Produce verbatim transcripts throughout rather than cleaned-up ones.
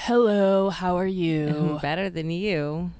Hello, how are you? Better than you.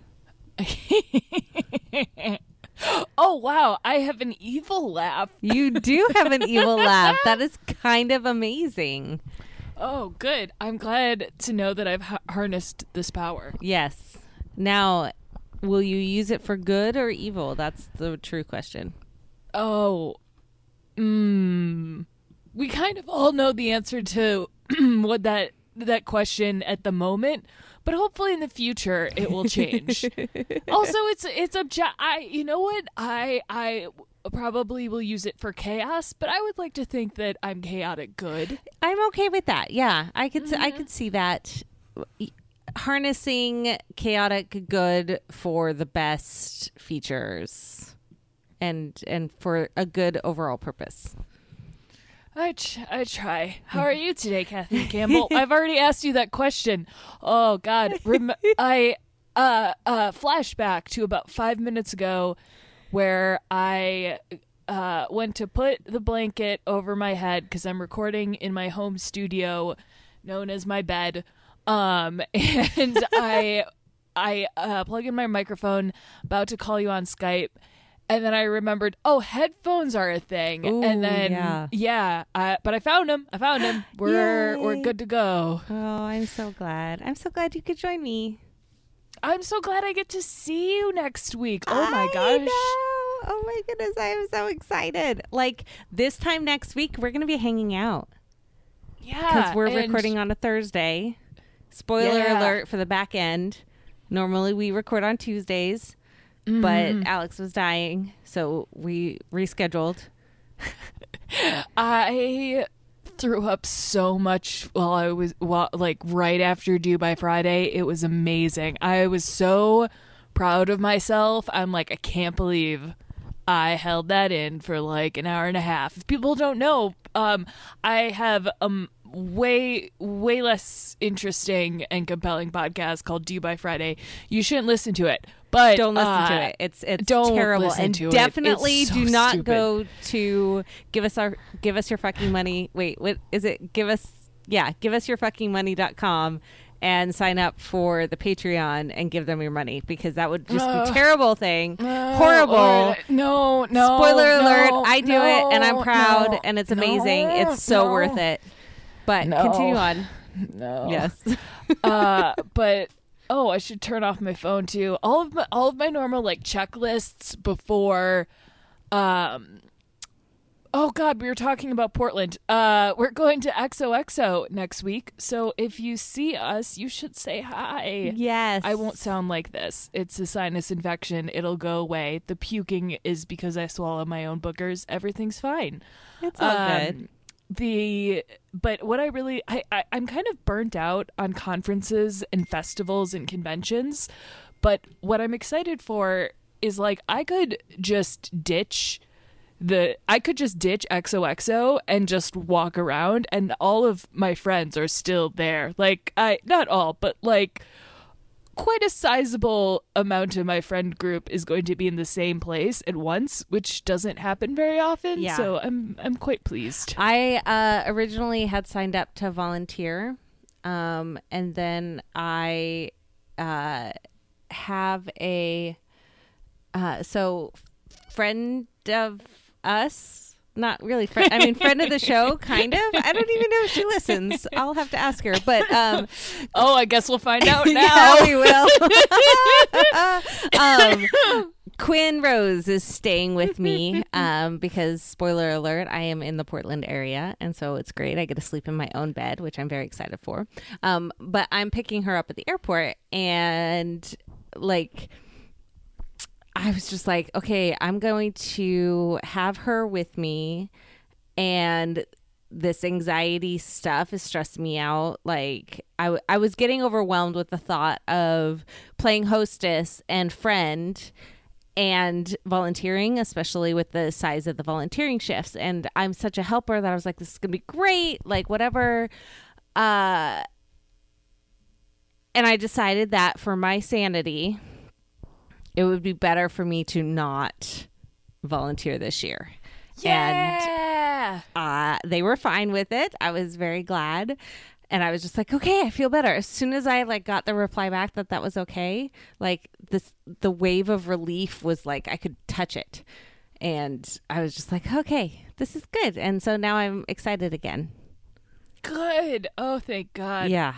Oh, wow. I have an evil laugh. You do have an evil laugh. That is kind of amazing. Oh, good. I'm glad to know that I've ha- harnessed this power. Yes. Now, will you use it for good or evil? That's the true question. Oh, mm, we kind of all know the answer to what that that question at the moment, but hopefully in the future it will change. Also, it's it's obje- I you know what I I probably will use it for chaos, but I would like to think that I'm chaotic good. I'm okay with that. Yeah, I could Mm-hmm. I could see that. Harnessing chaotic good for the best features and and for a good overall purpose. I ch- I try. How are you today, Kathleen Campbell? I've already asked you that question. Oh God, Rem- I uh uh flashback to about five minutes ago, where I uh went to put the blanket over my head because I'm recording in my home studio, known as my bed. Um, and I I uh, plug in my microphone, about to call you on Skype. And then I remembered, oh, headphones are a thing. Ooh, and then, yeah, yeah I, but I found them. I found them. We're Yay. we're good to go. Oh, I'm so glad. I'm so glad you could join me. I'm so glad I get to see you next week. Oh my I gosh. know. Oh my goodness, I am so excited. Like this time next week, we're going to be hanging out Yeah. because we're and- recording on a Thursday. Spoiler Yeah. alert for the back end. Normally we record on Tuesdays. Mhm. But Alex was dying, so we rescheduled. I threw up so much while I was, while, like, right after Due by Friday. It was amazing. I was so proud of myself. I'm like, I can't believe I held that in for like an hour and a half. If people don't know, um, I have um way way less interesting and compelling podcast called Due by Friday. You shouldn't listen to it, but Don't listen uh, to it. It's it's don't terrible. listen And to it. definitely It's so do not stupid. go to give us our give us your fucking money. Wait, what is it? Give us yeah, give us your fucking money dot com and sign up for the Patreon and give them your money because that would just Uh, be a terrible thing. No, Horrible. or- no, no. Spoiler alert, no, I do no, it and I'm proud no, and it's no, amazing. It's so no, worth it. But No. continue on. No. Yes. uh, but oh, I should turn off my phone too. All of my all of my normal like checklists before. Um. Oh God, we were talking about Portland. Uh, we're going to X O X O next week, so if you see us, you should say hi. Yes. I won't sound like this. It's a sinus infection. It'll go away. The puking is because I swallow my own boogers. Everything's fine. It's all Um, good. The but what I really I, I I'm kind of burnt out on conferences and festivals and conventions, but what I'm excited for is like I could just ditch the I could just ditch X O X O and just walk around and all of my friends are still there. Like I not all, but like quite a sizable amount of my friend group is going to be in the same place at once, which doesn't happen very often. Yeah. So I'm I'm quite pleased. I uh, originally had signed up to volunteer, um, and then I uh, have a uh, so friend of us. Not really friend. I mean, friend of the show, kind of. I don't even know if she listens. I'll have to ask her. But um, Oh, I guess we'll find out now. yeah, we will. um, Quinn Rose is staying with me um, because, spoiler alert, I am in the Portland area, and so it's great. I get to sleep in my own bed, which I'm very excited for. Um, but I'm picking her up at the airport, and like, I was just like, okay, I'm going to have her with me, and this anxiety stuff is stressing me out. Like I, w- I was getting overwhelmed with the thought of playing hostess and friend and volunteering, especially with the size of the volunteering shifts. And I'm such a helper that I was like, this is going to be great. Like whatever. Uh, and I decided that for my sanity, it would be better for me to not volunteer this year. Yeah. And uh, they were fine with it. I was very glad. and I was just like, okay, I feel better. As soon as I like got the reply back that that was okay, like this, the wave of relief was like I could touch it. And I was just like, okay, this is good. And so now I'm excited again. Good. Oh, thank God. Yeah.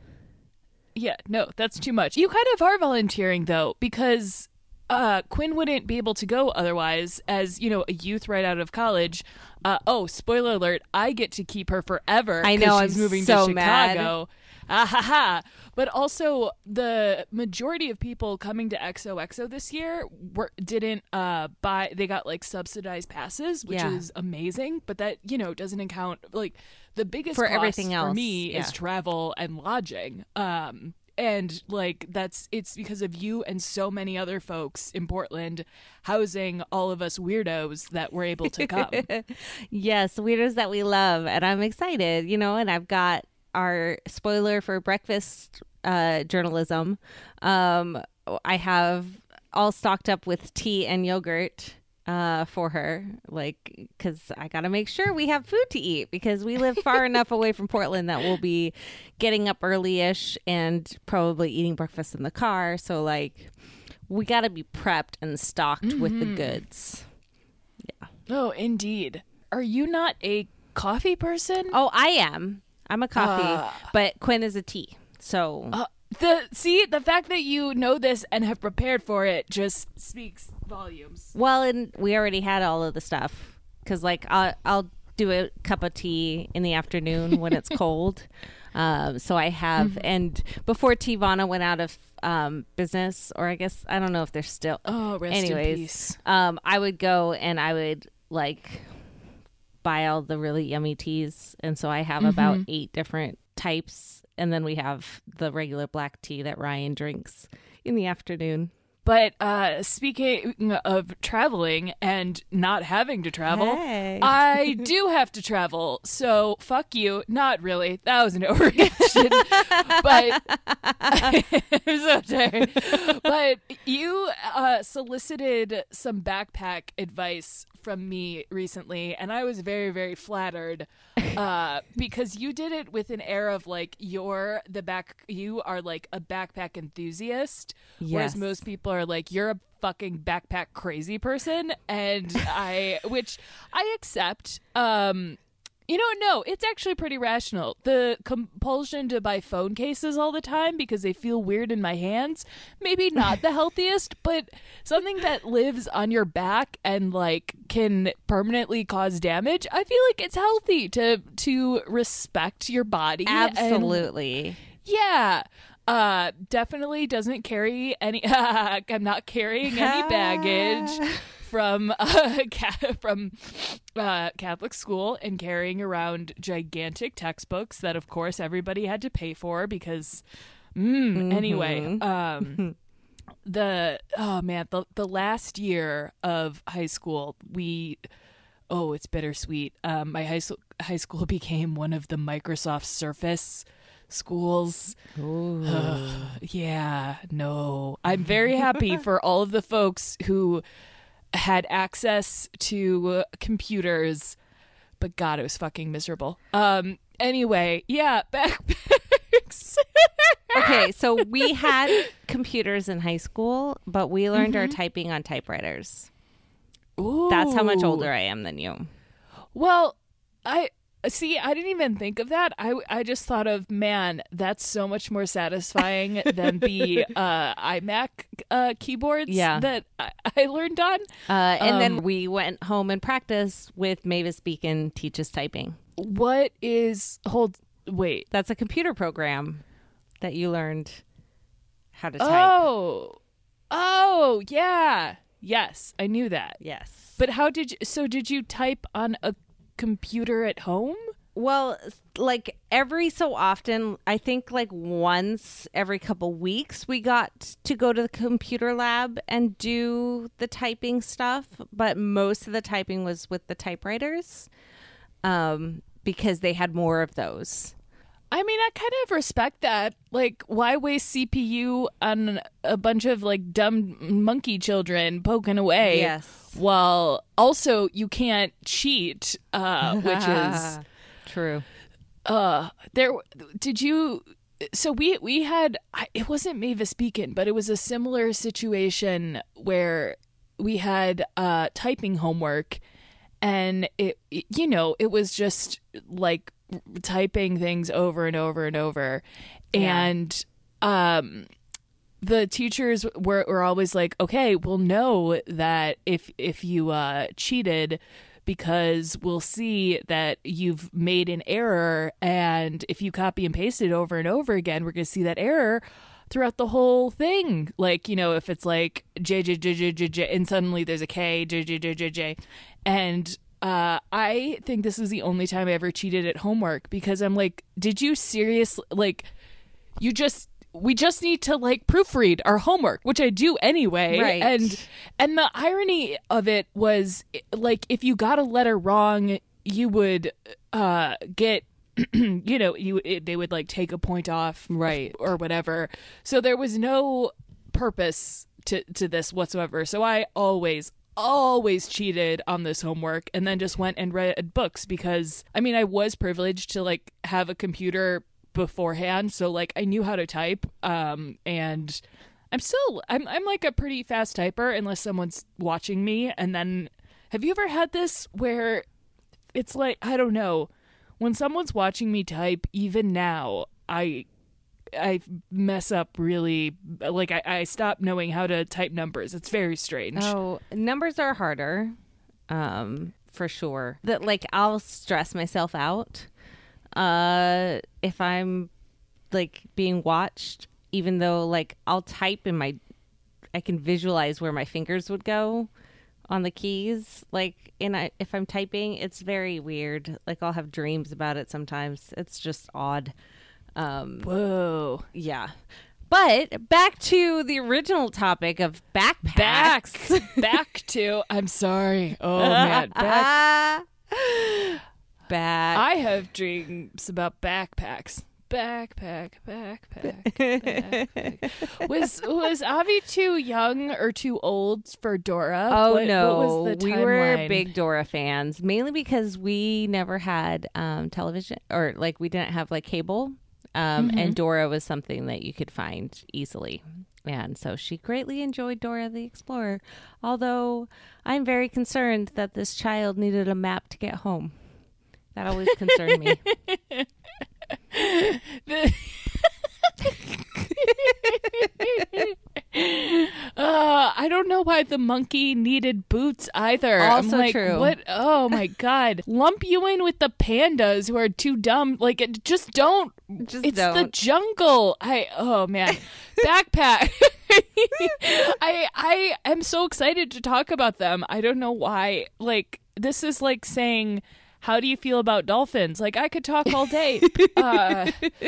Yeah, no, that's too much. You kind of are volunteering, though, because uh, Quinn wouldn't be able to go otherwise as, you know, a youth right out of college. Uh, oh, spoiler alert, I get to keep her forever. I know, she's I'm moving so to Chicago. mad. Ah, ha, ha. But also, the majority of people coming to X O X O this year were, didn't uh, buy, they got like subsidized passes, which Yeah. is amazing. But that, you know, doesn't account, like, the biggest For cost everything else, for me yeah. is travel and lodging. Um, and like, that's, it's because of you and so many other folks in Portland housing all of us weirdos that were able to come. Yes, weirdos that we love. And I'm excited, you know, and I've got our spoiler for breakfast uh, journalism. Um, I have all stocked up with tea and yogurt uh, for her, like, because I got to make sure we have food to eat because we live far enough away from Portland that we'll be getting up early-ish and probably eating breakfast in the car. So, like, we got to be prepped and stocked mm-hmm. with the goods. Yeah. Oh, indeed. Are you not a coffee person? Oh, I am. I'm a coffee, uh, but Quinn is a tea. So uh, the see the fact that you know this and have prepared for it just speaks volumes. Well, and we already had all of the stuff because, like, I'll I'll do a cup of tea in the afternoon when it's cold. Um, so I have, mm-hmm. and before Teavana went out of um, business, or I guess I don't know if they're still. Oh, rest anyways, in peace. Um, I would go and I would like. buy all the really yummy teas, and so I have mm-hmm. about eight different types, and then we have the regular black tea that Ryan drinks in the afternoon. But uh, speaking of traveling and not having to travel, hey. I do have to travel. So fuck you. Not really. That was an overreaction. But I'm so tired. But you uh, solicited some backpack advice from me recently, and I was very, very flattered uh, because you did it with an air of like you're the back. You are like a backpack enthusiast, yes. whereas most people are like you're a fucking backpack crazy person, and I, which I accept. Um, You know, no, it's actually pretty rational. The compulsion to buy phone cases all the time because they feel weird in my hands, maybe not the healthiest, but something that lives on your back and like can permanently cause damage. I feel like it's healthy to to respect your body. Absolutely. And, yeah. Uh, definitely doesn't carry any. I'm not carrying any baggage from uh, ca- from uh, Catholic school and carrying around gigantic textbooks that, of course, everybody had to pay for because. Mm, mm-hmm. Anyway, um, the oh man, the the last year of high school, we. Oh, it's bittersweet. Um, my high school high school became one of the Microsoft Surface schools. Yeah, no. I'm very happy for all of the folks who had access to computers, but God, it was fucking miserable. Um. Anyway, yeah, backpacks. Okay, so we had computers in high school, but we learned mm-hmm. our typing on typewriters. Ooh. That's how much older I am than you. Well, I see. I didn't even think of that. I, I just thought of, man, that's so much more satisfying than the uh, iMac uh, keyboards yeah. that I, I learned on. Uh, and um, then we went home and practiced with Mavis Beacon Teaches Typing. What is hold? Wait, that's a computer program that you learned how to type. Oh, oh, yeah. Yes, I knew that. Yes. But how did you, so did you type on a computer at home? Well, like every so often, I think like once every couple weeks, we got to go to the computer lab and do the typing stuff. But most of the typing was with the typewriters um, because they had more of those. I mean, I kind of respect that. Like, why waste C P U on a bunch of, like, dumb monkey children poking away? Yes. While also you can't cheat, uh, which is... True. uh, there, did you, so we, we had, it wasn't Mavis Beacon, but it was a similar situation where we had uh, typing homework, and it, you know, it was just like typing things over and over and over. Yeah. And um, the teachers were, were always like, okay, we'll know that if, if you uh, cheated, because we'll see that you've made an error, and if you copy and paste it over and over again, we're going to see that error throughout the whole thing. Like, you know, if it's like J, J, J, J, J, J, and suddenly there's a K, J, J, J, J, J. And uh, I think this is the only time I ever cheated at homework, because I'm like, did you seriously, like, you just, we just need to like proofread our homework, which I do anyway. Right. And, and the irony of it was, like, if you got a letter wrong, you would uh, get, you know, you it, they would like take a point off, right, or whatever. So there was no purpose to to this whatsoever. So I always always cheated on this homework, and then just went and read books, because I mean, I was privileged to like have a computer beforehand, so like I knew how to type, um and I'm still I'm I'm like a pretty fast typer unless someone's watching me. And then, have you ever had this where it's like, I don't know, when someone's watching me type, even now, I I mess up really, like I, I stop knowing how to type numbers. It's very strange. Oh, numbers are harder, um, for sure. That like I'll stress myself out uh, if I'm like being watched, even though like I'll type in my, I can visualize where my fingers would go on the keys, like in I, if I'm typing. It's very weird. Like I'll have dreams about it sometimes. It's just odd. Um, Whoa. Yeah. But back to the original topic of backpacks. Back, back to, I'm sorry. Oh man, back. Back. I have dreams about backpacks. Backpack, backpack, backpack. Was was Avi too young or too old for Dora? Oh what, no, what was the we were timeline? big Dora fans, mainly because we never had um, television, or like we didn't have like cable, um, Mm-hmm. and Dora was something that you could find easily. And so she greatly enjoyed Dora the Explorer, although I'm very concerned that this child needed a map to get home. That always concerned me. uh, I don't know why the monkey needed boots either. Also I'm like, true. What? Oh my god! Lump you in with the pandas who are too dumb. Like, it- just don't. Just it's don't. the jungle. I. Oh man, backpack. I I am so excited to talk about them. I don't know why. Like, this is like saying, how do you feel about dolphins? Like, I could talk all day. uh,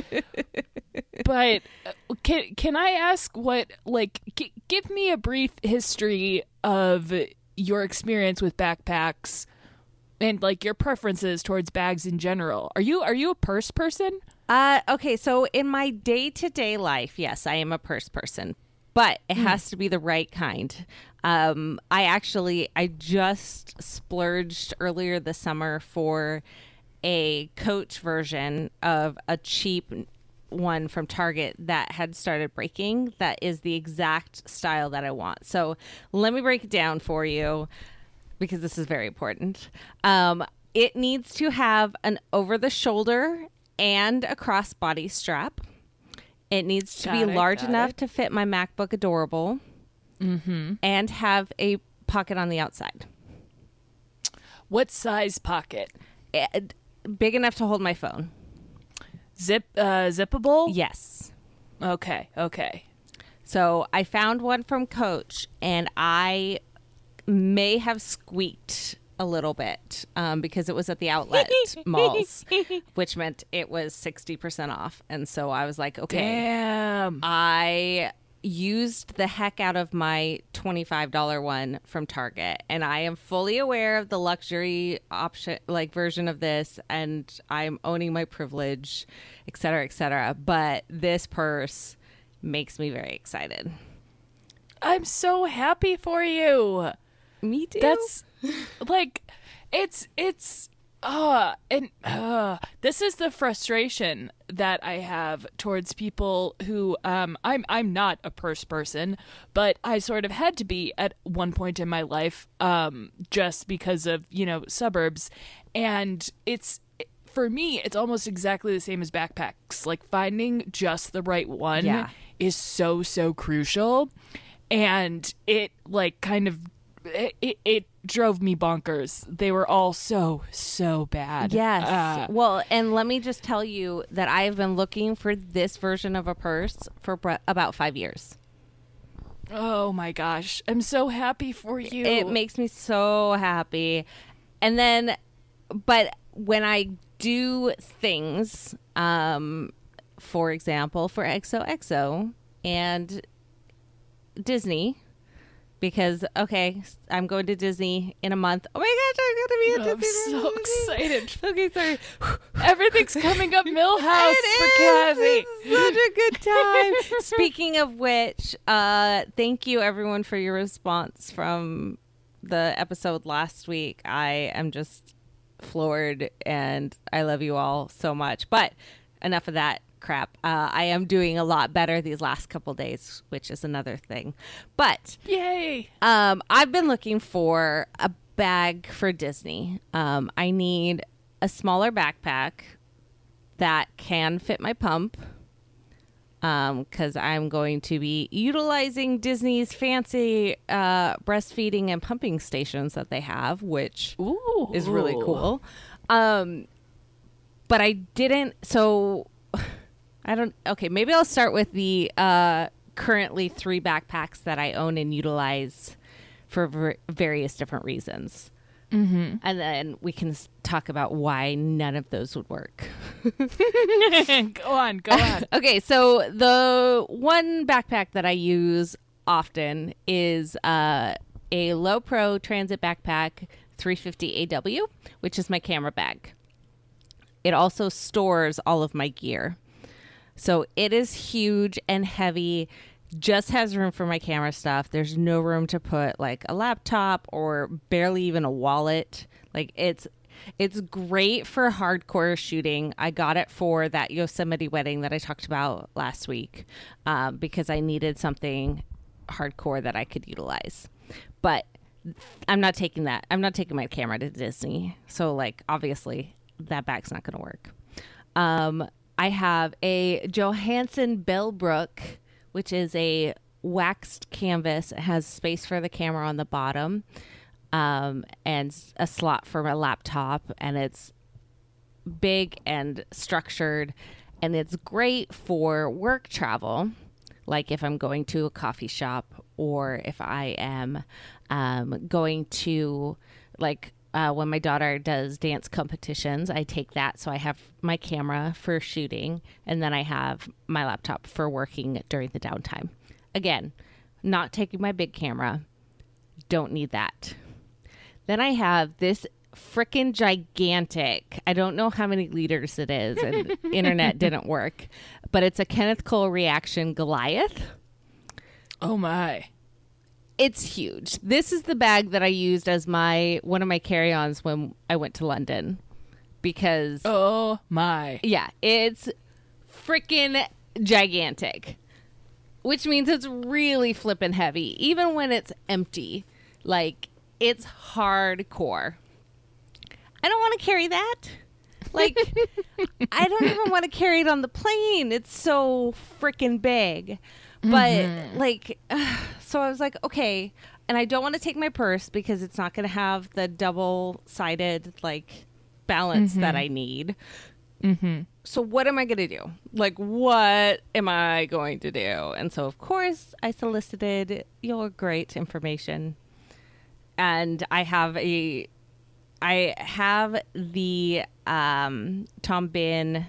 but can can I ask what, like, g- give me a brief history of your experience with backpacks and like your preferences towards bags in general. Are you are you a purse person? Uh, okay, so in my day-to-day life, yes, I am a purse person, but it has to be the right kind. Um, I actually, I just splurged earlier this summer for a Coach version of a cheap one from Target that had started breaking. That is the exact style that I want. So let me break it down for you, because this is very important. Um, it needs to have an over-the-shoulder and a crossbody strap. It needs to Got be it, large got enough it. to fit my MacBook Adorable, Mm-hmm. and have a pocket on the outside. What size pocket? It, big enough to hold my phone. Zip uh, zippable? Yes. Okay. Okay. So I found one from Coach, and I may have squeaked a little bit um, because it was at the outlet malls, which meant it was sixty percent off. And so I was like, okay, Damn. I used the heck out of my twenty-five dollars one from Target, and I am fully aware of the luxury option, like version of this, and I'm owning my privilege, et cetera, et cetera. But this purse makes me very excited. I'm so happy for you. Me too. That's like, it's it's Uh, and uh, this is the frustration that I have towards people who um I'm I'm not a purse person, but I sort of had to be at one point in my life um just because of, you know, suburbs, and it's for me it's almost exactly the same as backpacks. Like finding just the right one Yeah. is so so crucial, and it like kind of it, it, it drove me bonkers. They were all so, so bad. Yes. Uh, Well, and let me just tell you that I've been looking for this version of a purse for br- about five years. oh my gosh. I'm so happy for you. It makes me so happy. And then, but when I do things, um, for example, for X O X O and Disney, because okay, I'm going to Disney in a month. Oh my gosh, I'm gonna be at I'm Disney. so excited. Okay, sorry. Everything's coming up Millhouse It for is. Kathy. It's such a good time. Speaking of which, uh, thank you everyone for your response from the episode last week. I am just floored, and I love you all so much. But enough of that crap. Uh, I am doing a lot better these last couple days, which is another thing. But Yay. um, I've been looking for a bag for Disney. Um, I need a smaller backpack that can fit my pump, because I'm going to be utilizing Disney's fancy uh, breastfeeding and pumping stations that they have, which Ooh. is really cool. Um, but I didn't, so I don't, okay, maybe I'll start with the uh, currently three backpacks that I own and utilize for ver- various different reasons. Mm-hmm. And then we can s- talk about why none of those would work. Go on, go on. Okay, so the one backpack that I use often is uh, a Low Pro Transit Backpack three fifty A W, which is my camera bag. It also stores all of my gear. So it is huge and heavy, just has room for my camera stuff. There's no room to put like a laptop or barely even a wallet. Like it's it's great for hardcore shooting. I got it for that Yosemite wedding that I talked about last week, um, because I needed something hardcore that I could utilize. But I'm not taking that. I'm not taking my camera to Disney. So like obviously that bag's not going to work. Um, I have a Johansson Bellbrook, which is a waxed canvas. It has space for the camera on the bottom, um, and a slot for my laptop. And it's big and structured, and it's great for work travel. Like if I'm going to a coffee shop, or if I am um, going to like Uh, when my daughter does dance competitions, I take that. So I have my camera for shooting, and then I have my laptop for working during the downtime. Again, not taking my big camera. Don't need that. Then I have this freaking gigantic, I don't know how many liters it is, and internet didn't work, but it's a Kenneth Cole Reaction Goliath. Oh my. It's huge. This is the bag that I used as my one of my carry-ons when I went to London, because Oh my. yeah, it's freaking gigantic, which means it's really flippin' heavy, even when it's empty. Like it's hardcore. I don't want to carry that. Like I don't even want to carry it on the plane. It's so freaking big. But mm-hmm. like, uh, so I was like, okay. And I don't want to take my purse because it's not going to have the double sided like balance mm-hmm. that I need. Mm-hmm. So what am I going to do? Like, what am I going to do? And so, of course, I solicited your great information. And I have a, I have the um, Tom Bin,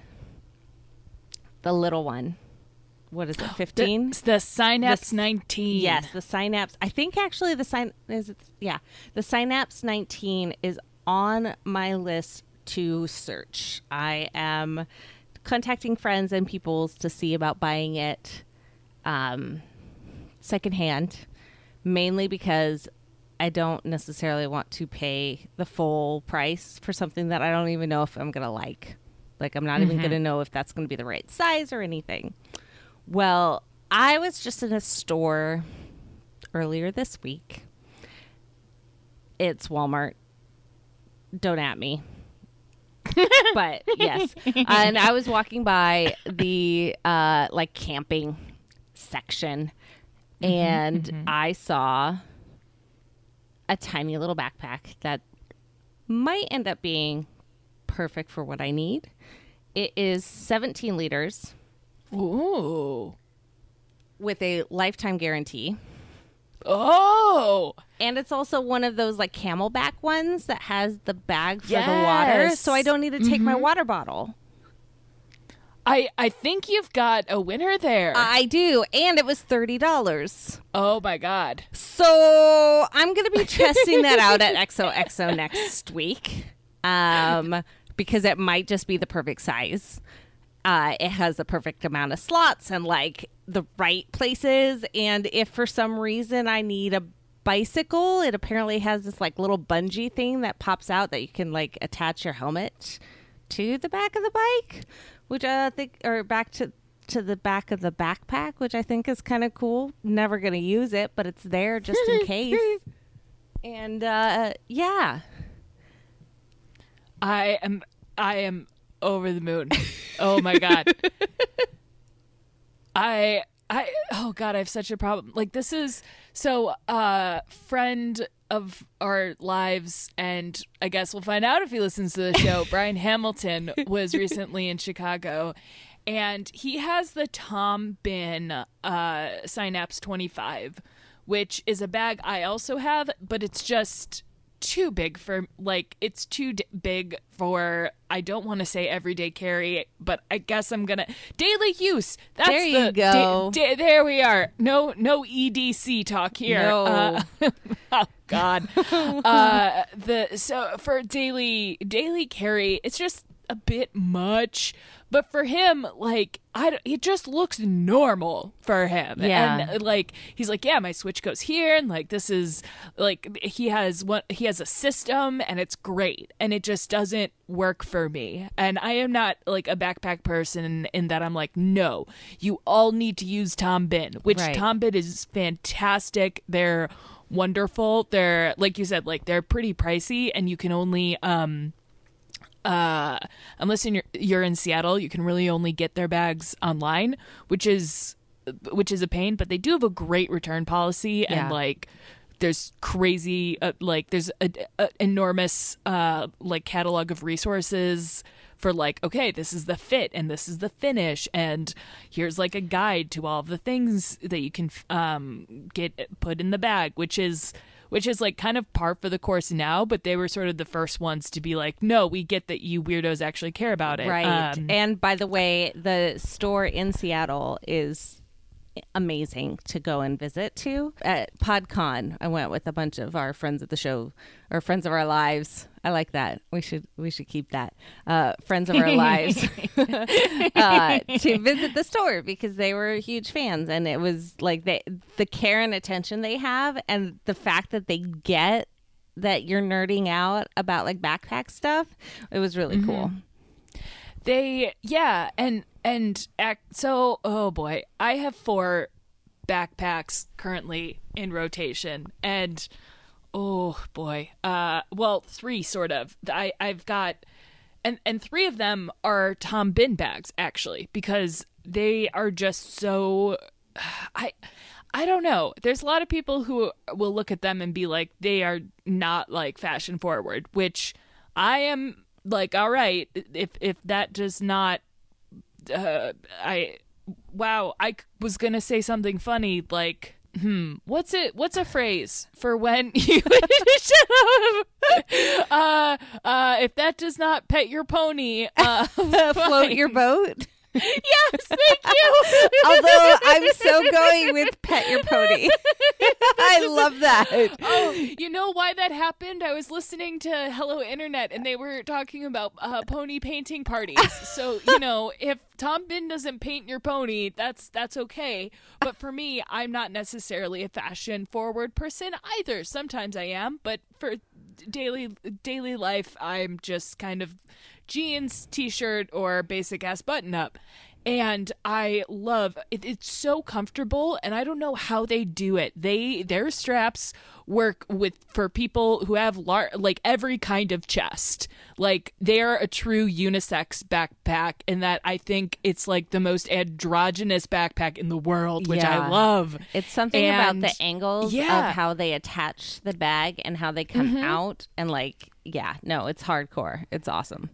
the little one. What is it, fifteen? The, the Synapse the, nineteen. Yes, the Synapse. I think actually the Syn is it, yeah, the Synapse nineteen is on my list to search. I am contacting friends and peoples to see about buying it um, secondhand, mainly because I don't necessarily want to pay the full price for something that I don't even know if I'm going to like. Like, I'm not mm-hmm. even going to know if that's going to be the right size or anything. Well, I was just in a store earlier this week. It's Walmart. Don't at me. But yes. And I was walking by the uh, like camping section, and mm-hmm. I saw a tiny little backpack that might end up being perfect for what I need. It is seventeen liters. Ooh. With a lifetime guarantee. Oh. And it's also one of those like Camelback ones that has the bag for yes. the water, so I don't need to take mm-hmm. my water bottle. I I think you've got a winner there. I do, and it was thirty dollars. Oh my god. So I'm going to be testing that out at X O X O next week. Um because it might just be the perfect size. Uh, it has the perfect amount of slots and like the right places. And if for some reason I need a bicycle, it apparently has this like little bungee thing that pops out that you can like attach your helmet to the back of the bike, which I think, or back to, to the back of the backpack, which I think is kind of cool. Never going to use it, but it's there just in case. And uh, yeah. I am, I am over the moon. Oh my god. I I oh god, I have such a problem. Like this is so uh friend of our lives, and I guess we'll find out if he listens to the show. Brian Hamilton was recently in Chicago, and he has the Tom Bin uh Synapse twenty-five, which is a bag I also have, but it's just too big for, like, it's too d- big for, I don't want to say everyday carry, but I guess I'm gonna daily use. That's there you the, go. Da- da- there we are. No, no E D C talk here. No. Uh, oh God. uh, the so for daily daily carry, it's just a bit much. But for him, like, I, it just looks normal for him. Yeah. And, like, he's like, yeah, my Switch goes here. And, like, this is, like, he has what he has a system, and it's great. And it just doesn't work for me. And I am not, like, a backpack person in that I'm like, no, you all need to use Tom Bin, which right. Tom Bin is fantastic. They're wonderful. They're, like you said, like, they're pretty pricey, and you can only, um... Uh, unless you're, you're in Seattle, you can really only get their bags online, which is which is a pain. But they do have a great return policy, yeah. and like there's crazy, uh, like there's a, a enormous uh, like catalog of resources for like, okay, this is the fit and this is the finish, and here's like a guide to all of the things that you can um, get put in the bag, which is. Which is like kind of par for the course now, but they were sort of the first ones to be like, no, we get that you weirdos actually care about it. Right. Um, and by the way, the store in Seattle is amazing to go and visit to. At PodCon, I went with a bunch of our friends of the show, or friends of our lives. I like that. We should we should keep that. Uh, friends of our lives uh, to visit the store because they were huge fans, and it was like they, the care and attention they have, and the fact that they get that you're nerding out about like backpack stuff. It was really mm-hmm. cool. They yeah, and and act, so oh boy, I have four backpacks currently in rotation, and. Oh boy. Uh, well, three sort of. I I've got, and and three of them are Tom Bin bags actually, because they are just so. I I don't know. There's a lot of people who will look at them and be like, they are not like fashion forward, which I am like, all right, if if that does not, uh, I wow, I was gonna say something funny like. Hmm. What's it? What's a phrase for when you uh uh if that does not pet your pony, uh, float your boat. Yes, thank you. Although I'm so going with pet your pony. I love that. Oh, you know why that happened? I was listening to Hello Internet, and they were talking about uh, pony painting parties. So, you know, if Tom Bin doesn't paint your pony, that's that's okay. But for me, I'm not necessarily a fashion forward person either. Sometimes I am, but for daily daily life, I'm just kind of jeans, t-shirt, or basic ass button up. And I love it. It's so comfortable, and I don't know how they do it. They their straps work with for people who have lar- like every kind of chest. Like they're a true unisex backpack, and that I think it's like the most androgynous backpack in the world, which Yeah. I love. It's something And- about the angles yeah. of how they attach the bag and how they come Mm-hmm. out. And like, yeah, no, it's hardcore. It's awesome.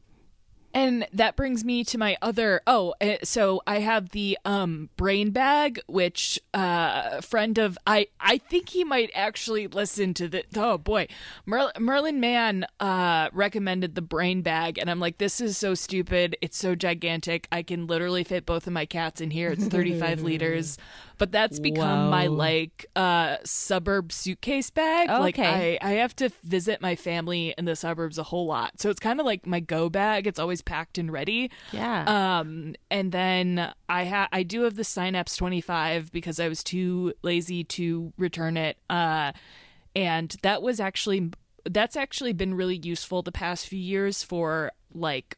And that brings me to my other oh uh, so I have the um brain bag, which uh a friend of I I think he might actually listen to the oh boy Mer- Merlin Mann uh recommended the brain bag, and I'm like, this is so stupid, it's so gigantic, I can literally fit both of my cats in here, it's thirty-five liters, but that's become Whoa. my like uh suburb suitcase bag. Oh, like okay. I I have to visit my family in the suburbs a whole lot, so it's kind of like my go bag. It's always packed and ready. Yeah. Um, and then I ha- I do have the Synapse twenty-five because I was too lazy to return it. Uh, and that was actually that's actually been really useful the past few years for like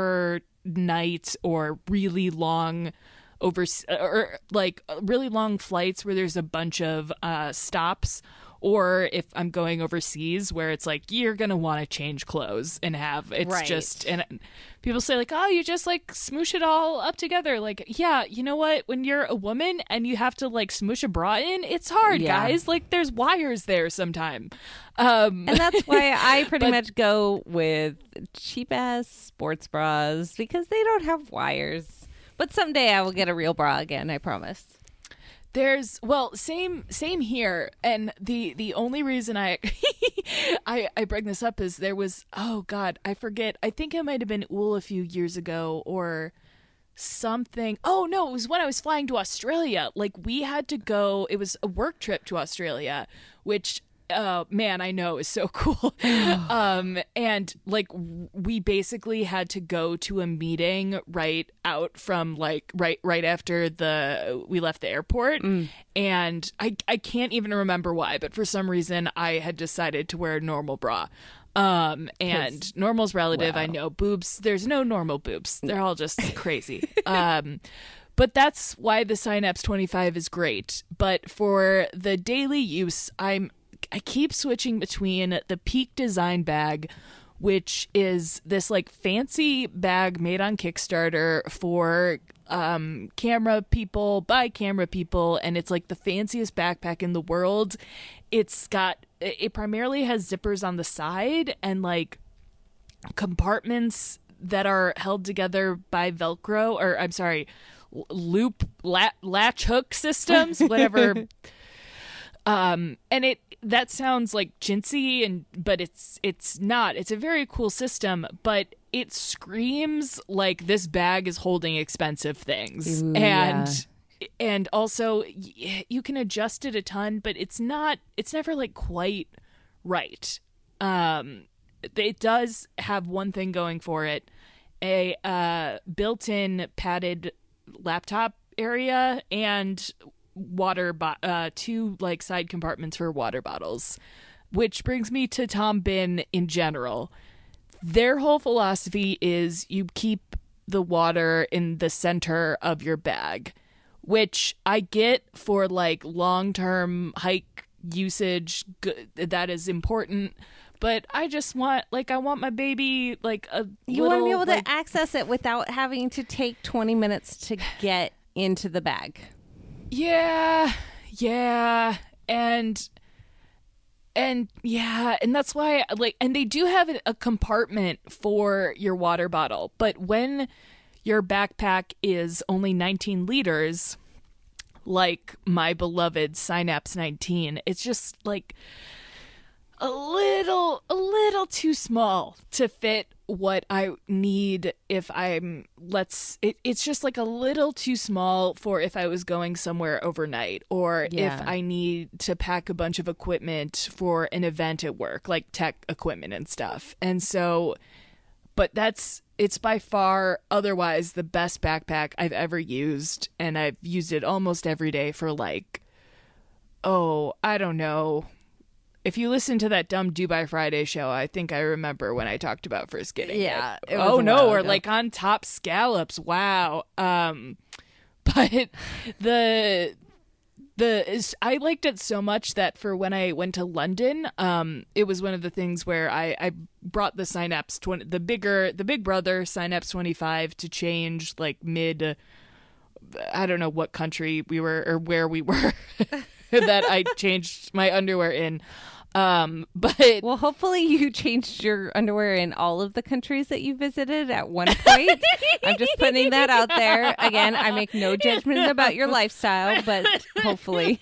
overnight or really long over or like really long flights where there's a bunch of uh, stops. Or if I'm going overseas where it's like, you're going to want to change clothes and have, it's Right. just, and people say like, oh, you just like smoosh it all up together. Like, yeah, you know what? When you're a woman and you have to like smoosh a bra in, it's hard, Yeah. guys. Like there's wires there sometime. Um, And that's why I pretty But- much go with cheap ass sports bras because they don't have wires. But someday I will get a real bra again, I promise. There's well, same same here, and the the only reason I I I bring this up is there was oh god I forget I think it might have been Ool a few years ago or something. Oh no, it was when I was flying to Australia. Like we had to go. It was a work trip to Australia, which. Uh man, I know is so cool. um and like w- we basically had to go to a meeting right out from like right right after the we left the airport, and I I can't even remember why, but for some reason I had decided to wear a normal bra. Um and normal's relative, wow. I know. Boobs, there's no normal boobs. They're all just crazy. Um But that's why the Synapse twenty-five is great. But for the daily use, I'm I keep switching between the Peak Design bag, which is this like fancy bag made on Kickstarter for um, camera people, by camera people, and it's like the fanciest backpack in the world. It's got it primarily has zippers on the side and like compartments that are held together by Velcro, or I'm sorry, loop lat- latch hook systems, whatever. um, and it that sounds like chintzy, and but it's it's not. It's a very cool system, but it screams like this bag is holding expensive things, Ooh, and and also y- you can adjust it a ton, but it's not. It's never like quite right. Um, it does have one thing going for it: a uh, built-in padded laptop area and water bo- uh two like side compartments for water bottles, which brings me to Tom Bin in general. Their whole philosophy is you keep the water in the center of your bag, which I get for like long-term hike usage. G- that is important, but I just want like I want my baby like a You little, want to be able like, to access it without having to take twenty minutes to get into the bag. Yeah, yeah, and and yeah, and that's why like, and they do have a compartment for your water bottle, but when your backpack is only nineteen liters, like my beloved Synapse nineteen, it's just like a little a little too small to fit what I need if I'm let's it, it's just like a little too small for if I was going somewhere overnight, or Yeah. if I need to pack a bunch of equipment for an event at work, like tech equipment and stuff. And so, but that's it's by far otherwise the best backpack I've ever used, and I've used it almost every day for like oh, I don't know. If you listen to that dumb Dubai Friday show, I think I remember when I talked about first getting Yeah, it. it was Oh a no, while or ago. like on top scallops. Wow. Um, but the the is, I liked it so much that for when I went to London, um, it was one of the things where I, I brought the Synapse twenty, the bigger, the big brother Synapse twenty-five to change like mid. I don't know what country we were or where we were that I changed my underwear in. Um, but Well, hopefully you changed your underwear in all of the countries that you visited at one point. I'm just putting that out there. Again, I make no judgment about your lifestyle, but hopefully.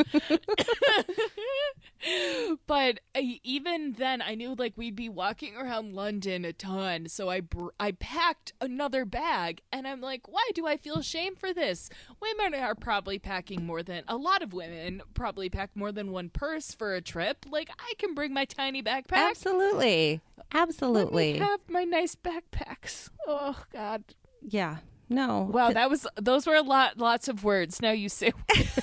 but I, even then, I knew like we'd be walking around London a ton, so I br- I packed another bag, and I'm like, why do I feel shame for this? Women are probably packing more than a lot of women probably pack more than one purse for a trip. Like I can bring my tiny backpack. Absolutely. Absolutely. Let me have my nice backpacks. Oh God. Yeah. No. Wow, that was those were a lot lots of words. Now you say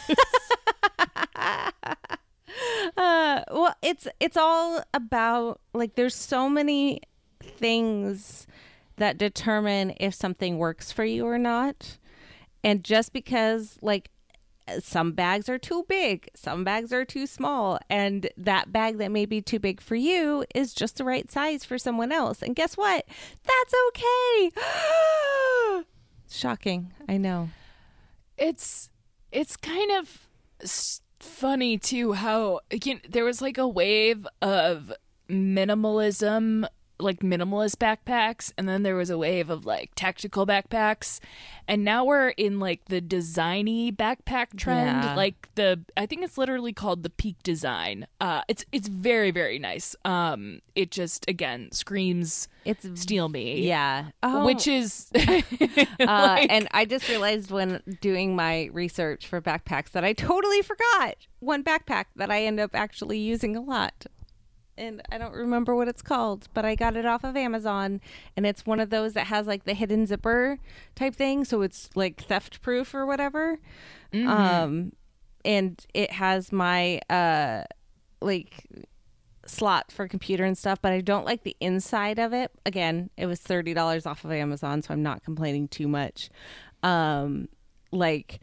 Uh, well, it's it's all about like there's so many things that determine if something works for you or not. And just because like some bags are too big, some bags are too small, and that bag that may be too big for you is just the right size for someone else. And guess what? That's okay. Shocking. I know. it's it's kind of s- funny too how you know, there was like a wave of minimalism, like minimalist backpacks, and then there was a wave of like tactical backpacks, and now we're in like the designy backpack trend. Yeah. Like the I think it's literally called the Peak Design. Uh it's it's very very nice. Um it just again screams It's steal me. yeah. Oh. Which is Uh, like- and I just realized when doing my research for backpacks that I totally forgot one backpack that I end up actually using a lot. And I don't remember what it's called, but I got it off of Amazon, and it's one of those that has like the hidden zipper type thing, so it's like theft proof or whatever. Um, and it has my uh, like slot for computer and stuff, but I don't like the inside of it. Again, it was thirty dollars off of Amazon, so I'm not complaining too much. Um, like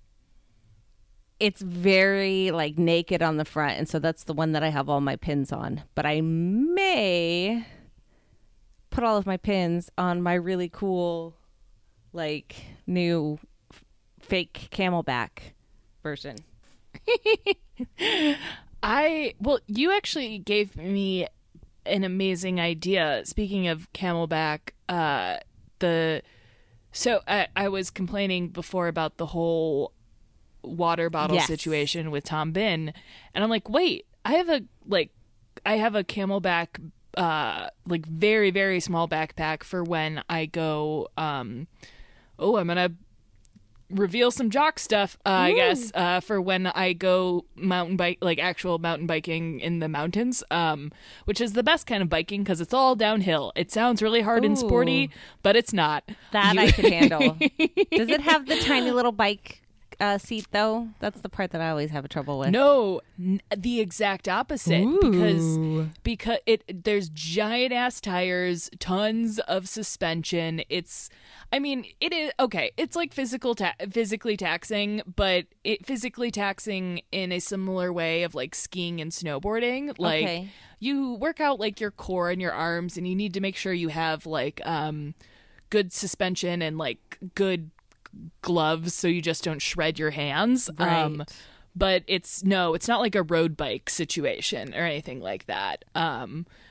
it's very like naked on the front, and so that's the one that I have all my pins on. But I may put all of my pins on my really cool like new f- fake camelback version. I well, you actually gave me an amazing idea. Speaking of Camelback, uh, the so I, I was complaining before about the whole water bottle Yes. situation with Tom Bin, and I'm like, wait, I have a like, I have a Camelback, uh, like very very small backpack for when I go. Um, oh, I'm gonna reveal some jock stuff, uh, I guess, uh, for when I go mountain bike, like actual mountain biking in the mountains, um, which is the best kind of biking because it's all downhill. It sounds really hard and sporty, Ooh. but it's not. That You- I could handle. Does it have the tiny little bike uh, seat though? That's the part that I always have trouble with. No, n- the exact opposite Ooh. because because it there's giant ass tires, tons of suspension. It's I mean, it is okay. It's like physical ta- physically taxing, but it physically taxing in a similar way of like skiing and snowboarding. Like Okay. you work out like your core and your arms, and you need to make sure you have like um good suspension and like good gloves so you just don't shred your hands. Um Right. but it's no, it's not like a road bike situation or anything like that. Um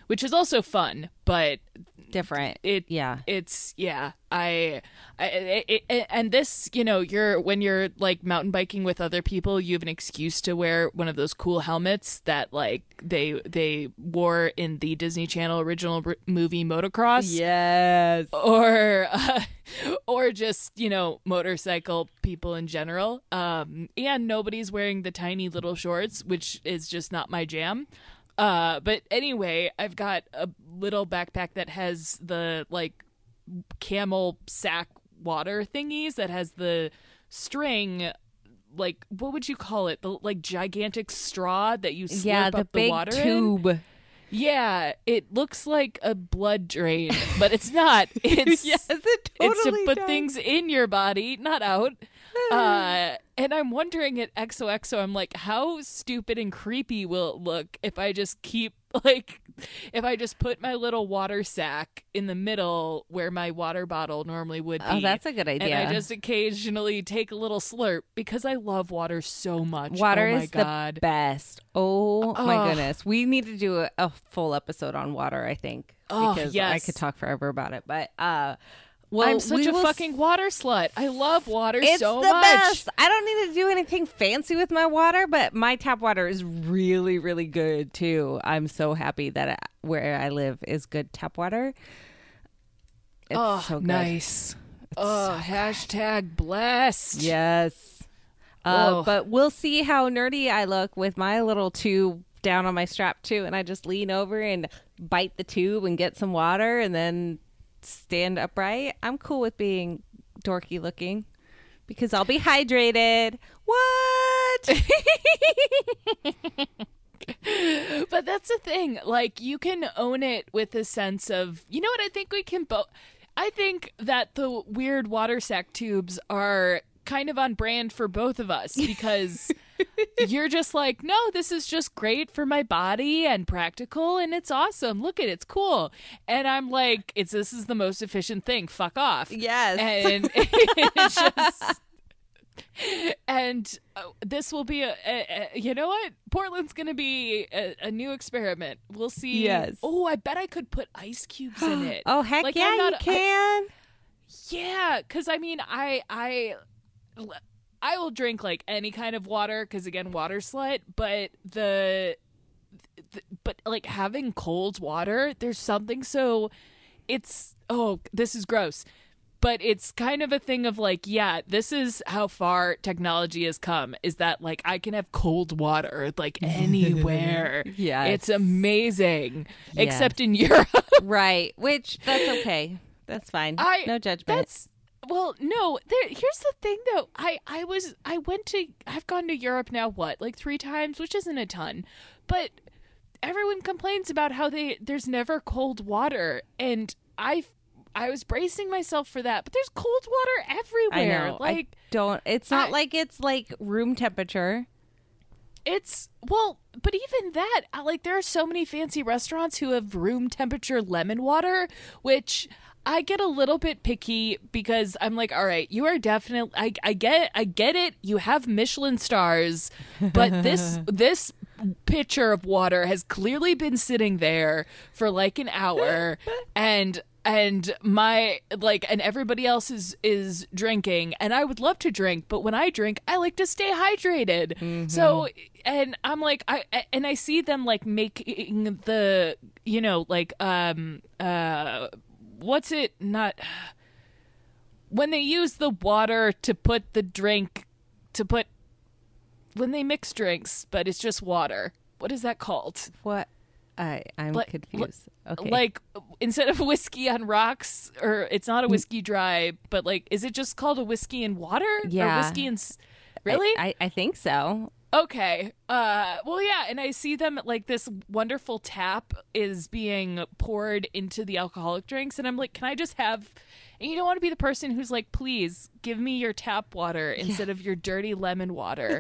which is also fun, but different. It yeah. It's yeah. I, I it, it, and this, you know, you're when you're like mountain biking with other people, you have an excuse to wear one of those cool helmets that like they they wore in the Disney Channel original r- movie Motocross. Yes. Or uh, or just, you know, motorcycle people in general. Um, and nobody's wearing the tiny little shorts, which is just not my jam. Uh, but anyway, I've got a little backpack that has the like camel sack water thingies that has the string, like what would you call it? The like gigantic straw that you slurp yeah, the up the big water tube. in. Yeah, it looks like a blood drain, but it's not. It's yes, it totally it's to put does. things in your body, not out. Uh, and I'm wondering at X O X O, I'm like, how stupid and creepy will it look if I just keep, like, if I just put my little water sack in the middle where my water bottle normally would be. Oh, that's a good idea. And I just occasionally take a little slurp because I love water so much. Water oh my is God. the best. Oh, my Oh. goodness. We need to do a, a full episode on water, I think. Oh, because yes. I could talk forever about it. But, uh, well, I'm such we a will fucking s- water slut. I love water It's so the much. best. I don't need to do anything fancy with my water, but my tap water is really, really good too. I'm so happy that I, where I live is good tap water. It's Oh, so good. nice. Oh, hashtag blessed. Yes. Uh, Whoa. but we'll see how nerdy I look with my little tube down on my strap too, and I just lean over and bite the tube and get some water and then stand upright. I'm cool with being dorky looking because I'll be hydrated. What? But that's the thing. Like, you can own it with a sense of, you know what? I think we can both. I think that the weird water sack tubes are kind of on brand for both of us because you're just like, no, this is just great for my body and practical and it's awesome. Look at it, it's cool. And I'm like, it's this is the most efficient thing. Fuck off. Yes. And it's just. And uh, this will be a, a, a, you know what? Portland's going to be a, a new experiment. We'll see. Yes. Oh, I bet I could put ice cubes in it. Oh, heck Like, yeah, I'm not- you can. I- yeah, because I mean, I, I, I will drink like any kind of water because again, water slut. But the, the, but like having cold water, there's something so, it's oh, this is gross. But it's kind of a thing of like, yeah, this is how far technology has come, is that like I can have cold water like anywhere. Yes. It's amazing. Yes. Except in Europe. Right. Which, that's okay. That's fine. I no judgment. That's well, no. There, here's the thing, though. I, I was, I went to, I've gone to Europe now. What, like three times, which isn't a ton, but everyone complains about how they there's never cold water, and I, I was bracing myself for that. But there's cold water everywhere. I know. Like I don't. It's not I- like it's like room temperature. it's well, but even that, I- like there are so many fancy restaurants who have room temperature lemon water, which. I get a little bit picky because I'm like, all right, you are definitely, I, I get, I get it. You have Michelin stars, but this, this pitcher of water has clearly been sitting there for like an hour and, and my, like, and everybody else is, is drinking and I would love to drink, but when I drink, I like to stay hydrated. Mm-hmm. So, and I'm like, I, and I see them like making the, you know, like, um, uh, what's it not when they use the water to put the drink to put when they mix drinks but it's just water, what is that called? What? I I'm Like- confused. Okay. Like instead of whiskey on rocks, or it's not a whiskey dry, but like is it just called a whiskey and water? Yeah. Or whiskey and s- really I, I I think so. Okay. Uh well yeah, and I see them like this wonderful tap is being poured into the alcoholic drinks and I'm like, can I just have, and you don't want to be the person who's like, please give me your tap water instead of your dirty lemon water.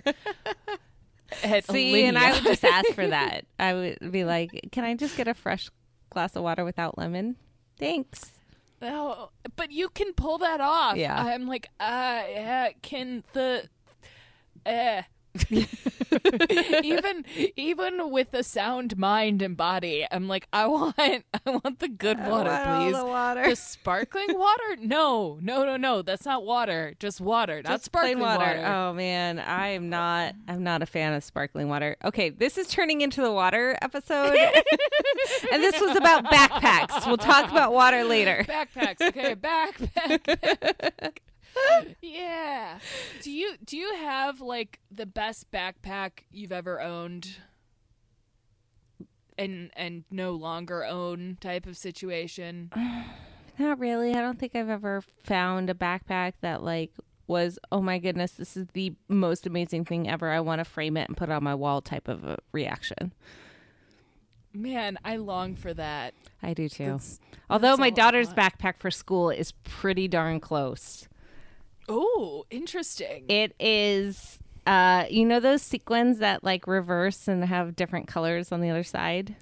At See, and I Alinea. would just ask for that. I would be like, "Can I just get a fresh glass of water without lemon? Thanks." Oh, but you can pull that off. Yeah. I'm like, uh yeah, can the uh even even with a sound mind and body, I'm like, I want I want the good water, I want all please. the water. The sparkling water? No, no, no, no. That's not water. Just water, not Just sparkling plain water. water. Oh man, I am not. I'm not a fan of sparkling water. Okay, this is turning into the water episode, and this was about backpacks. We'll talk about water later. Backpacks. Okay, backpack. Yeah. Do you do you have like the best backpack you've ever owned? And and no longer own type of situation? Not really. I don't think I've ever found a backpack that like was, oh my goodness, this is the most amazing thing ever. I want to frame it and put it on my wall type of a reaction. Man, I long for that. I do too. That's- Although that's my all I daughter's want. backpack for school is pretty darn close. Oh, interesting. It is, uh, you know those sequins that like reverse and have different colors on the other side?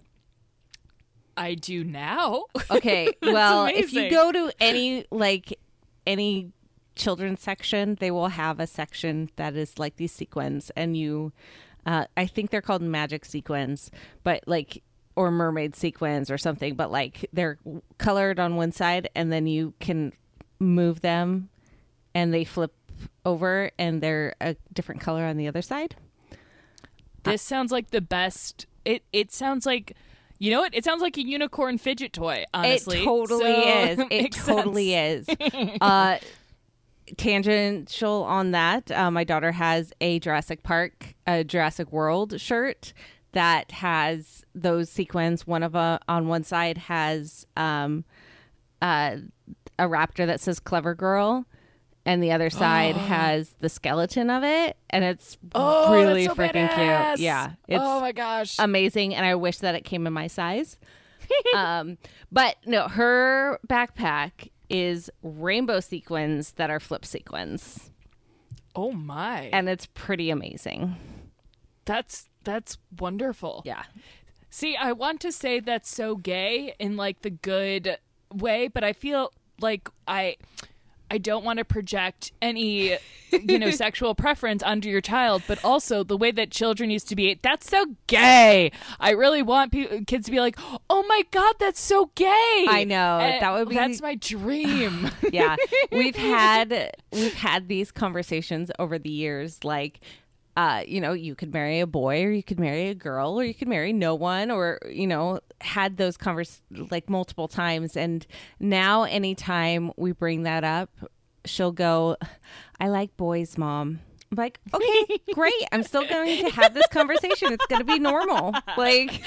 I do now. Okay, well, if you amazing. go to any like any children's section, they will have a section that is like these sequins, and you, uh, I think they're called magic sequins, but like or mermaid sequins or something, but like they're colored on one side, and then you can move them, and they flip over, and they're a different color on the other side. This sounds like the best. It it sounds like, you know what? It sounds like a unicorn fidget toy, honestly. It totally So, is. It makes totally sense. is. Uh, tangential on that, uh, my daughter has a Jurassic Park, a Jurassic World shirt that has those sequins. One of uh, on one side has um, uh, a raptor that says "Clever Girl," and the other side has the skeleton of it, and it's Oh, really that's so freaking badass. cute. Yeah, it's oh my gosh. amazing, and I wish that it came in my size. um, but no, her backpack is rainbow sequins that are flip sequins, oh my. and it's pretty amazing. That's that's wonderful. Yeah. See, I want to say that's so gay in like the good way, but I feel like I I don't want to project any, you know, sexual preference onto your child, but also the way that children used to be, that's so gay. I really want pe- kids to be like, oh my God, that's so gay. I know. And That would be- That's my dream. Yeah. We've had we've had these conversations over the years, like uh, you know, you could marry a boy, or you could marry a girl, or you could marry no one, or, you know, had those convers like multiple times. And now anytime we bring that up, she'll go, I like boys, Mom. I'm like, okay, great. I'm still going to have this conversation. It's going to be normal. Like,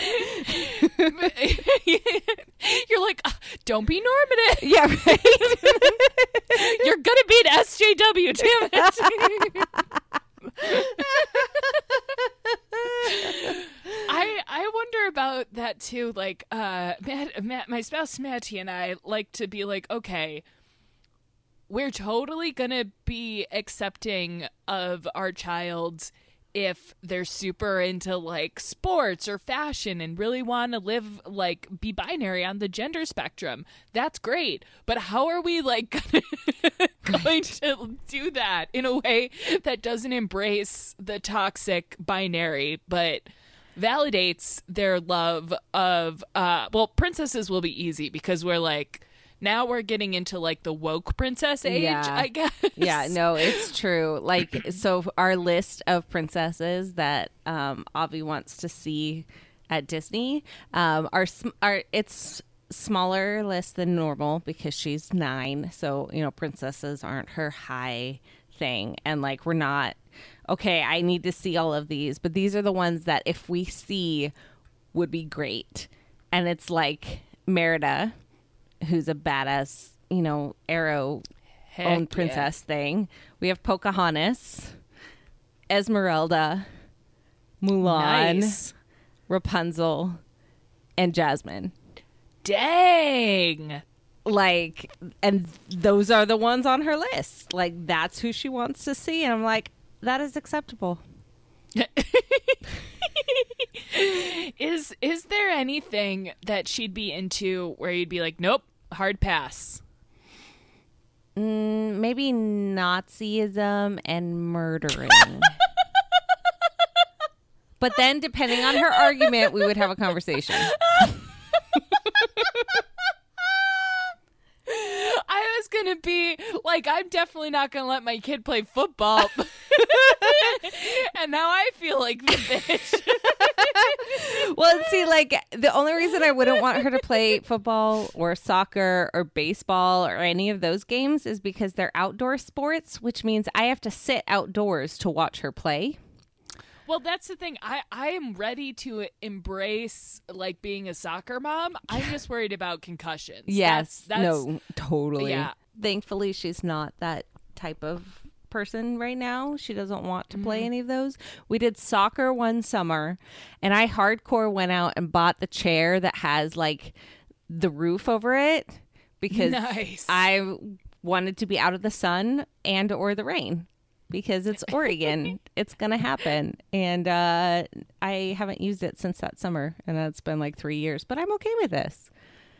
You're like, "Ah, don't be normative. yeah, right. You're going to be an S J W, damn it. I I wonder about that too. Like, uh, Matt, Matt, my spouse Matty and I like to be like, okay, we're totally gonna be accepting of our child if they're super into like sports or fashion and really want to live like be binary on the gender spectrum. That's great. But how are we like going to do that in a way that doesn't embrace the toxic binary but validates their love of uh well, princesses will be easy because we're like, now we're getting into like the woke princess age, Yeah. I guess. Yeah, no, it's true. Like, so our list of princesses that um, Avi wants to see at Disney, um, are sm- are it's smaller list than normal because she's nine. So, you know, princesses aren't her high thing, and like we're not okay. I need to see all of these, but these are the ones that if we see would be great, and it's like Merida, who's a badass, you know, arrow Heck own yeah. princess thing. We have Pocahontas, Esmeralda, Mulan, Nice. Rapunzel, and Jasmine. Dang. Like, and those are the ones on her list. Like, that's who she wants to see. And I'm like, that is acceptable. Is is there anything that she'd be into where you'd be like, nope, hard pass? Mm, maybe Nazism and murdering. But then, depending on her argument, we would have a conversation. I was going to be like, I'm definitely not going to let my kid play football. And now I feel like the bitch. Well, see, like, the only reason I wouldn't want her to play football or soccer or baseball or any of those games is because they're outdoor sports, which means I have to sit outdoors to watch her play. Well, that's the thing. I, I am ready to embrace, like, being a soccer mom. I'm just worried about concussions. Yes. That's, that's, no, totally. Yeah. Thankfully, she's not that type of person right now. She doesn't want to play mm-hmm. any of those. We did soccer one summer, and I hardcore went out and bought the chair that has, like, the roof over it because nice. I wanted to be out of the sun and or the rain. Because it's Oregon. It's going to happen. And uh, I haven't used it since that summer. And that's been like three years. But I'm okay with this.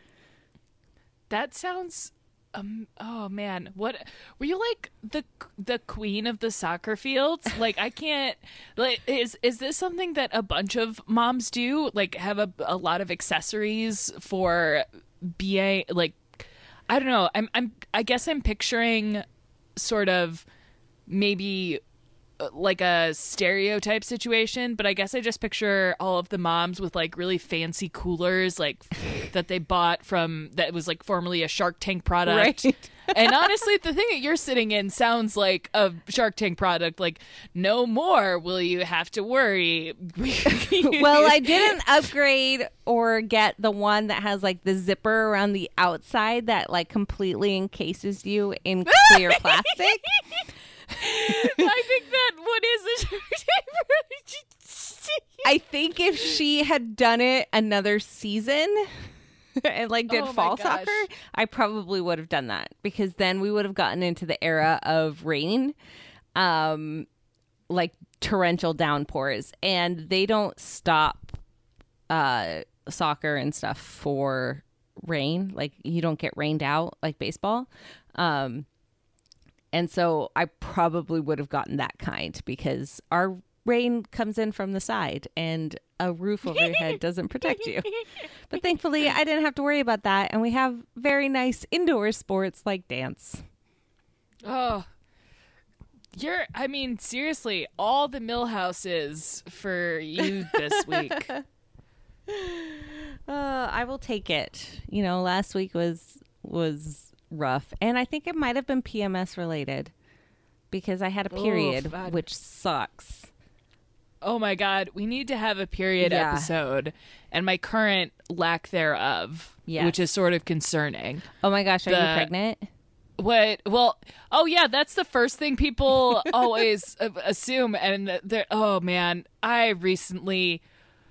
That sounds... Um, oh, man. What... Were you like the the queen of the soccer fields? Like, I can't... Like, is is this something that a bunch of moms do? Like, have a, a lot of accessories for being... Like, I don't know. I'm I'm. I guess I'm picturing sort of... maybe uh, like a stereotype situation, but I guess I just picture all of the moms with like really fancy coolers like that they bought from that was like formerly a Shark Tank product. Right. And honestly, the thing that you're sitting in sounds like a Shark Tank product. Like, no more will you have to worry. Well, I didn't upgrade or get the one that has like the zipper around the outside that like completely encases you in clear plastic. I think that what is a Shark Tank? I think if she had done it another season and like did oh fall soccer, I probably would have done that because then we would have gotten into the era of rain, um, like torrential downpours, and they don't stop uh, soccer and stuff for rain. Like you don't get rained out like baseball. Um, And so I probably would have gotten that kind because our rain comes in from the side and a roof over your head doesn't protect you. But thankfully, I didn't have to worry about that. And we have very nice indoor sports like dance. Oh, you're, I mean, seriously, all the Millhouses for you this week. Uh, I will take it. You know, last week was was... rough, and I think it might have been P M S related because I had a period, oh, which sucks. Oh my god, we need to have a period yeah. episode, and my current lack thereof, yes. which is sort of concerning. Oh my gosh, are the, you pregnant? What? Well, oh yeah, that's the first thing people always assume, and they're, oh man, I recently.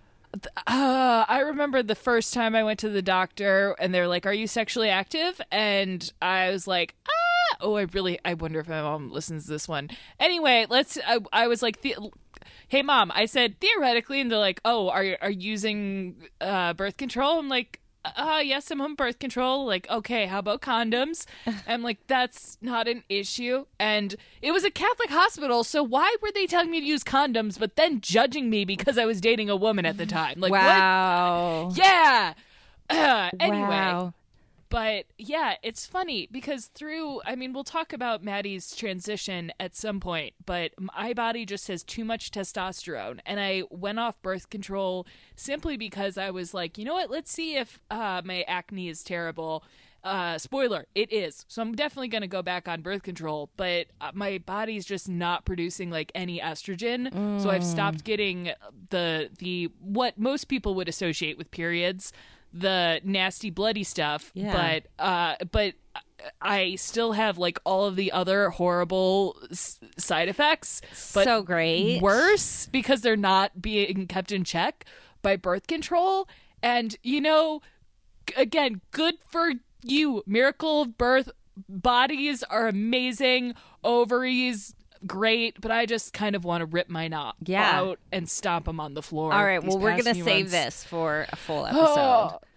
Uh, I remember the first time I went to the doctor and they're like, are you sexually active? And I was like, ah, oh, I really, I wonder if my mom listens to this one. Anyway, let's, I, I was like, the, hey mom, I said theoretically, and they're like, oh, are you, are you using uh, birth control? I'm like, uh, yes, I'm on birth control. Like, okay, how about condoms? I'm like, that's not an issue. And it was a Catholic hospital, so why were they telling me to use condoms, but then judging me because I was dating a woman at the time? Like, wow. What? Yeah. Uh, anyway. Wow. But yeah, it's funny because through, I mean, we'll talk about Maddie's transition at some point, but my body just has too much testosterone. And I went off birth control simply because I was like, you know what, let's see if uh, my acne is terrible. Uh, spoiler, it is. So I'm definitely going to go back on birth control, but uh, my body's just not producing like any estrogen. Mm. So I've stopped getting the, the, what most people would associate with periods, the nasty bloody stuff, yeah. but uh but I still have like all of the other horrible s- side effects, but so great worse because they're not being kept in check by birth control. And you know, again, good for you, miracle of birth. Bodies are amazing, ovaries great, but I just kind of want to rip my knob yeah. out and stomp them on the floor. All right, well, we're going to save months. this for a full episode. Oh,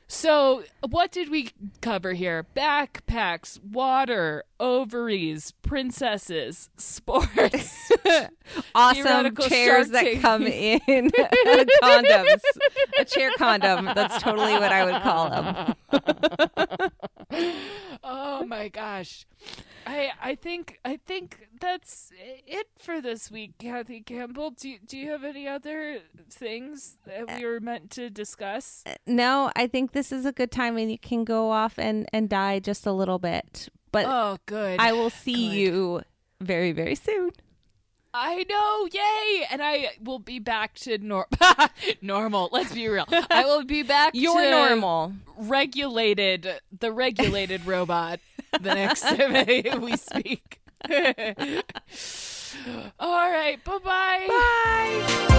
So, what did we cover here? Backpacks, water, ovaries, princesses, sports, awesome theoretical chairs Shark that Tank. come in condoms. A chair condom. That's totally what I would call them. Oh my gosh. I I think I think that's it for this week, Kathy Campbell. Do you, do you have any other things that we were meant to discuss? No, I think this is a good time and you can go off and, and die just a little bit. But Oh, good. I will see Good. you very, very soon. I know, yay! And I will be back to nor- normal. Let's be real. I will be back You're to normal. regulated, the regulated robot the next time we speak. All right, bye-bye. Bye.